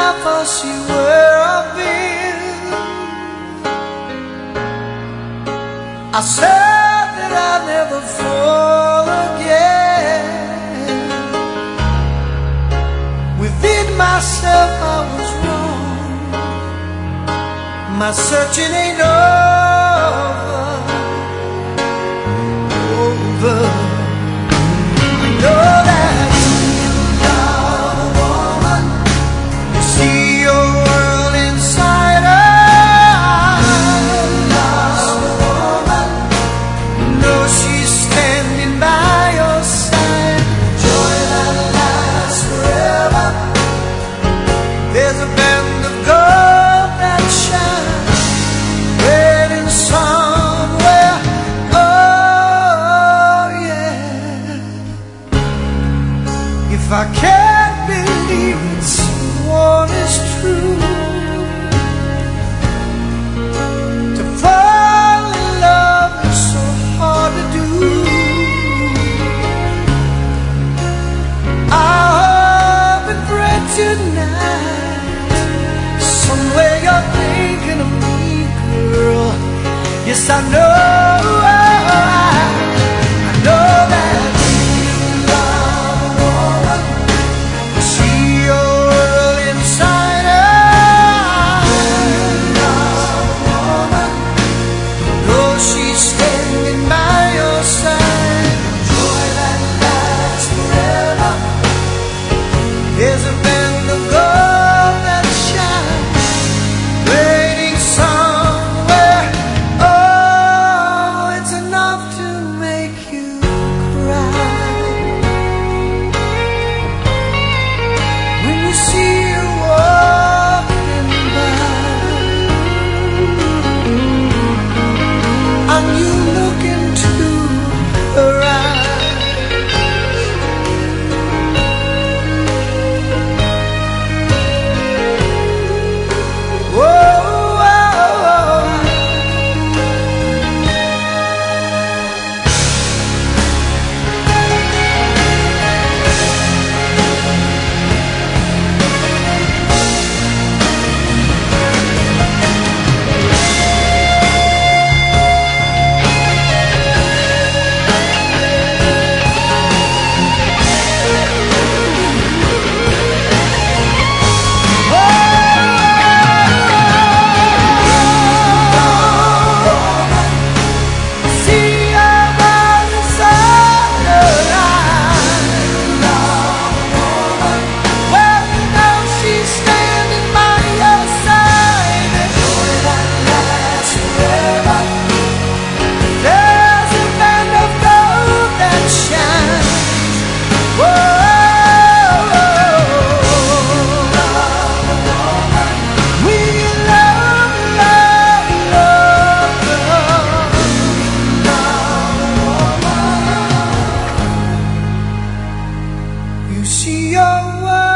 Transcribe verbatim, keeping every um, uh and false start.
if I see where I've been. I said that I'd never fall again. Within myself I was wrong. My searching ain't over, over. I know that you love a woman. You see your world inside her. Love a woman. You know she's standing by your side. Joy that lasts forever. There's a band of gold that shines, waiting somewhere. Oh yeah. If I can't believe that someone is true, to fall in love is so hard to do. I hope and pray tonight, somewhere you're thinking of me, girl. Yes, I know, I know that you love a woman. You see your world inside her. Love a woman. Know she's standing by your side. Joy that lasts forever. There's a band of gold that shines, waiting somewhere. Oh, it's enough to make you cry when you see her walking by, and you look into her eyes. Whoa, see her by the side of the line. Well, you know she's standing by your side. Joy that lasts forever. There's a band of gold that shines. Whoa, we love, love, love, love. You see your world